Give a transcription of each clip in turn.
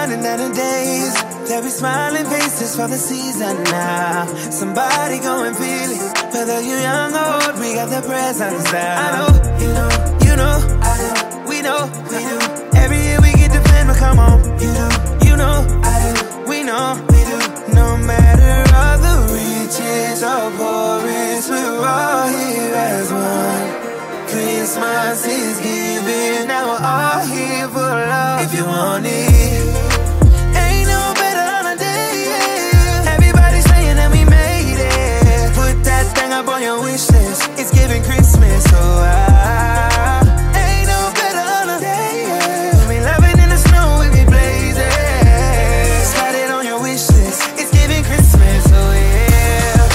running down the days. There'll be smiling faces for the season now. Somebody go and feel it. Whether you're young or old, we got the presence now. I know, you know, you know, I know, we know, we do. Every year we get the plan, but come on, you know, I do, we know, we do. No matter all the riches or poorest, we're all here as one. Christmas is giving, now we're all here for love. If you want it, ain't no better holiday. Everybody's saying that we made it. Put that thing up on your wish list. It's giving Christmas, so ain't no better holiday. We loving in the snow, we be blazing. Slide it on your wish list. It's giving Christmas, so yeah.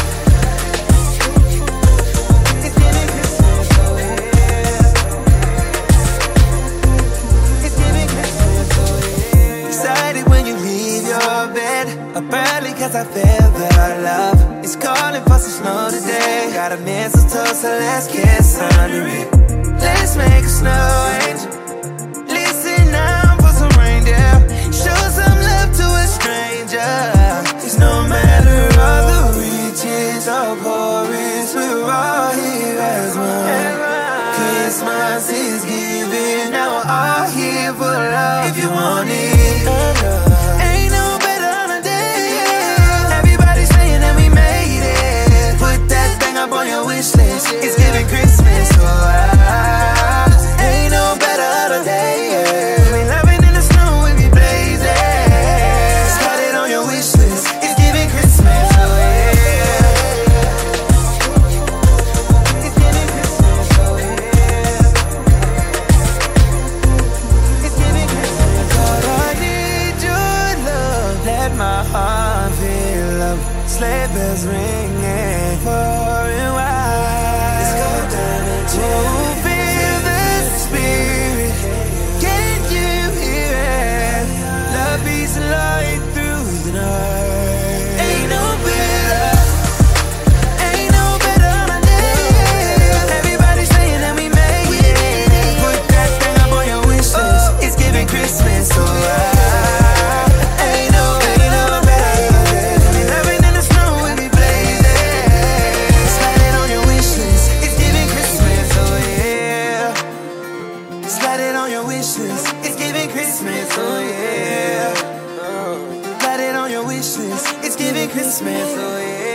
It's giving Christmas, so yeah. It's giving Christmas, so yeah. Excited when you leave your bed up early, cause I feel the love. It's calling for some snow today. Got a mistletoe, so let's kiss under it. Let's make a snow angel. Listen now for some reindeer. Show some love to a stranger. Cause no matter all the riches or poorest, we're all here as one. Christmas is giving, now we're all here for love. If you want it, ain't no better holiday. Everybody's saying that we made it. Put that thing up on your wish list. It's giving Christmas, so ain't no better holiday. We loving in the snow, we be blazing. Slide it on your wish list. It's giving Christmas, so yeah. It's giving Christmas, so yeah. It's giving Christmas, Lord, I need your love. Let my heart feel love. Sleigh bells ringing far and wide. Let's go down the chimney. Feel the spirit. Can you hear it? Love, peace, and light through the night. Ain't no better holiday. Everybody's saying that we made it. Put that thing up on your wish list. It's giving Christmas, so ain't no better holiday. We loving in the snow, we be blazing. Slide it on your wish list. It's giving Christmas, so yeah. Slide it on your wish list. It's giving Christmas, so yeah. Slide it on your wish list. It's giving Christmas, so yeah.